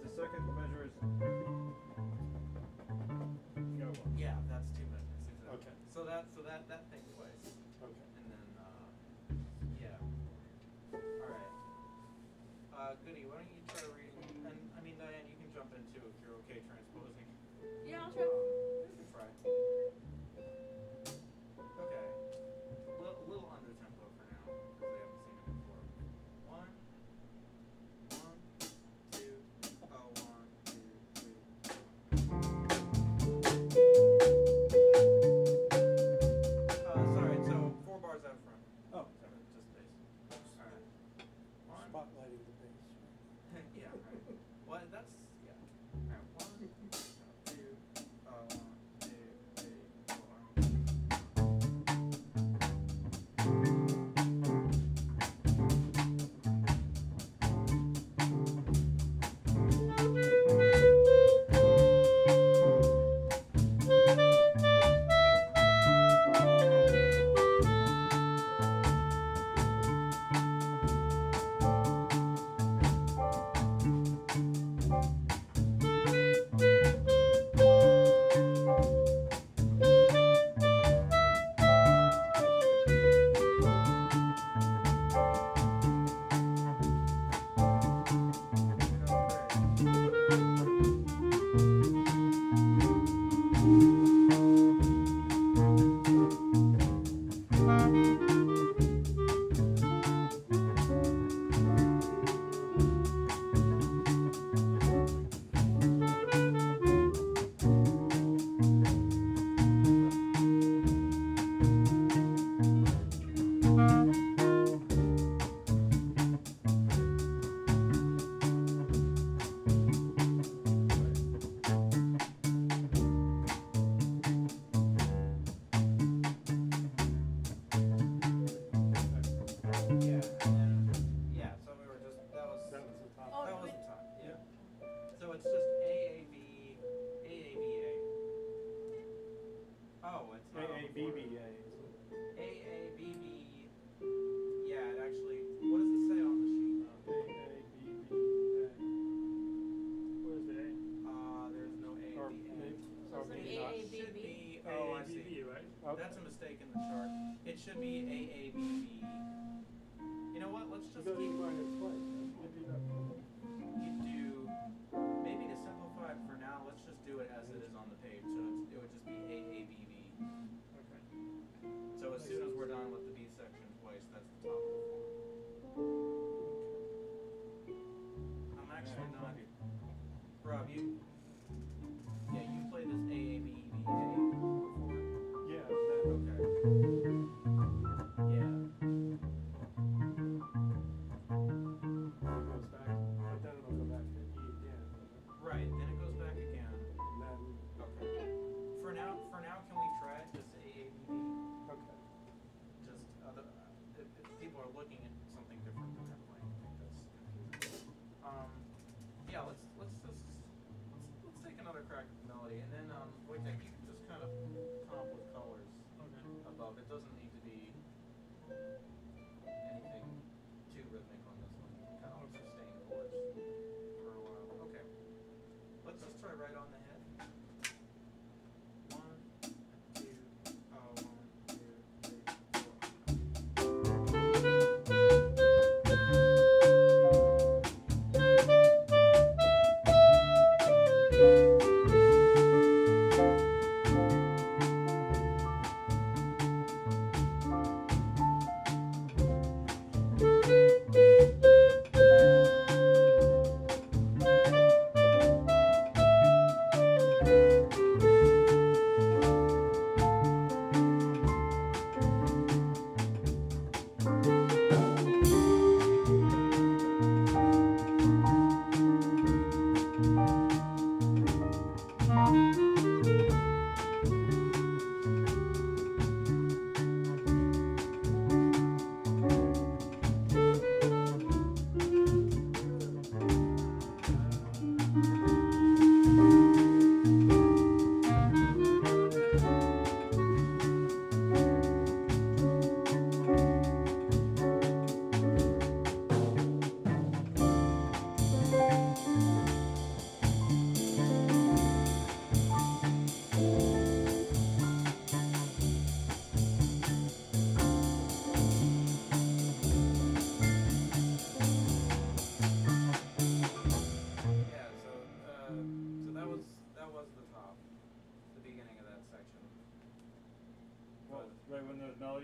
The second measure is. Yeah, that's 2 measures exactly. Okay. So that thing twice. Okay. And then yeah. All right. Goody, why don't you try reading? And I mean, Diane, you can jump in too if you're okay transposing. Yeah, I'll try. You can try. Okay. Little under tempo for now because they haven't seen it before. 1, 2, 1, 2, 3. Sorry. So 4 bars out front. Oh. Sorry, just bass. All right. One. Spotlighting the bass. Yeah. Right. Well, that's yeah. All right. 1, 2, 1, 2, 3, 4. That's a mistake in the chart. It should be AABB. You know what? Let's just keep. You do. Maybe to simplify it for now, let's just do it as it is on the page. So it would just be AABB. Okay. So as soon as we're done with the B section twice, that's the top of the form. I'm actually not. Rob, you. Yeah, you played this AABBA before. Yeah. Okay. Yeah.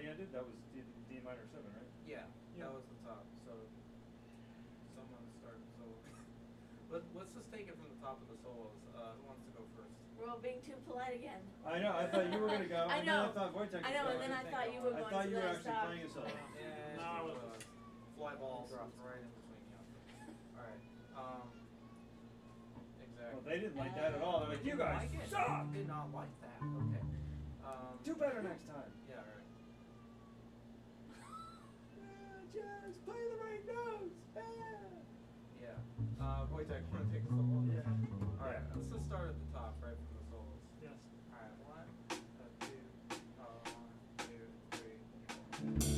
ended? That was D minor 7, right? Yeah, Yeah. that was the top. So someone started solo. Let's just take it from the top of the solos. Who wants to go first? We're all being too polite again. I know. I thought you were gonna go. I and then know. I thought Wojtek I know, was and then going. I thought you were I going thought to you were let us actually stop. playing a solo. Yeah, No, I it was- was. Fly ball dropped right in between you. Alright. Exactly. Well, they didn't like that at all. They're like, you Didn't guys like it. suck. Did not like that. Okay. Do better next time. Yeah, alright. Just play the right notes. Yeah. Wojtek, wanna take a solo? Yeah. Alright, let's just start at the top, right from the solos. Yes. Alright, 1, 2,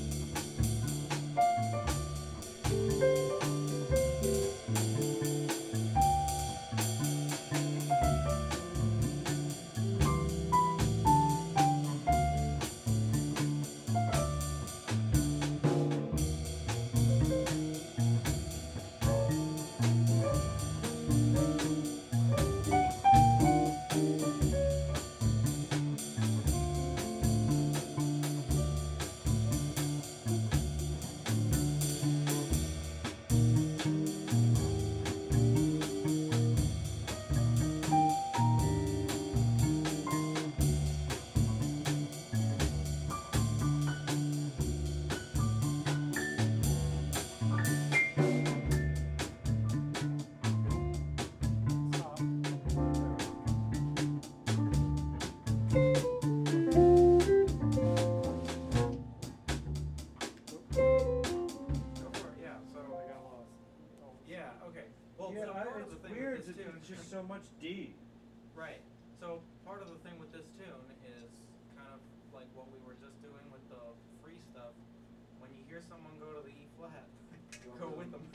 so much D. Right. So part of the thing with this tune is kind of like what we were just doing with the free stuff. When you hear someone go to the E flat, go with them.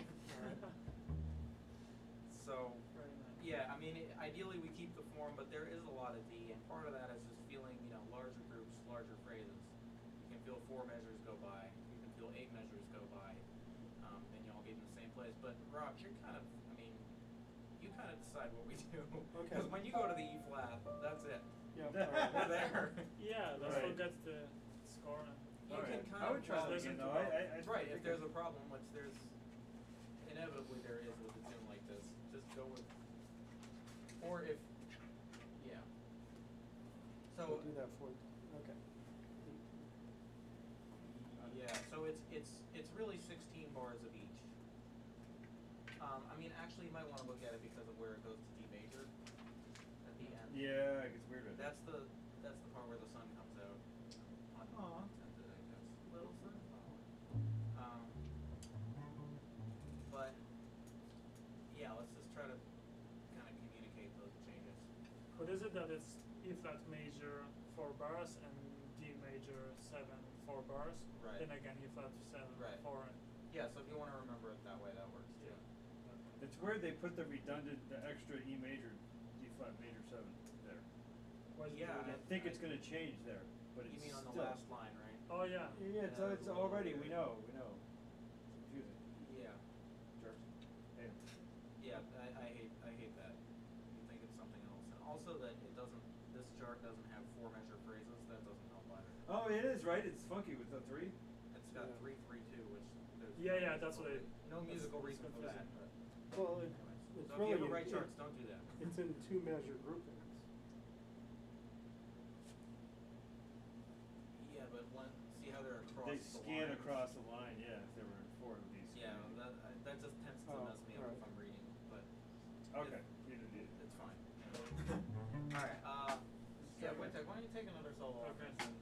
So Very nice. yeah, I mean, ideally we keep the form, but there is a lot of D, and part of that is just feeling, larger groups, larger phrases. You can feel 4 measures go by. You can feel 8 measures go by, and you all get in the same place. But Rob, you're kind of, you kind of decide what we do. Okay. Because when you go to the E flat, that's it. Yeah. We're there. Yeah, that's Right. what gets the score. You Alright. can kind I would of try that listen again to though. Rob. I right, if think there's a problem, which there's inevitably there is with a tune like this, just go with, or if, yeah. So We'll do that for, okay. yeah, so it's really 16 bars of each. Actually, you might want to look at it because of where it goes to D major at the end. Yeah, it gets weird with That's the part where the sun comes out. Aw. Intended, I guess. Little sunflower. But yeah, let's just try to kind of communicate those changes. But is it that it's E flat major 4 bars and D major 7 4 bars? Right. Then again E flat 7 Right. 4. Yeah, so if you want to remember it that way, that works too. It's weird they put the redundant, the extra E major, D flat major 7 there. Why is it Yeah, do I that? think it's gonna change there, but You it's mean on the still. last line, right? Oh yeah. Yeah, Yeah, it's it's a little already, weird. we know. It's confusing. Yeah. Jerks. Hey. Yeah, I hate that. You think it's something else. And also that this chart doesn't have 4 measure phrases, that doesn't help either. Oh, it is, right? It's funky with the 3. It's got Yeah. 3 3 2, which there's Yeah, that's what no that's- musical that's reason for that. confusing. But Well, anyways. it's So if really, you ever write charts, don't do that. it's in 2 measure groupings. Yeah, but see how they're across They the scan lines? across the line, yeah, if there were 4 of these. Yeah, that just tends to Oh, mess me up if alright. I'm reading, but Okay, you didn't need it. it's fine. Alright, yeah, Wojtek, why don't you take another solo? Okay. And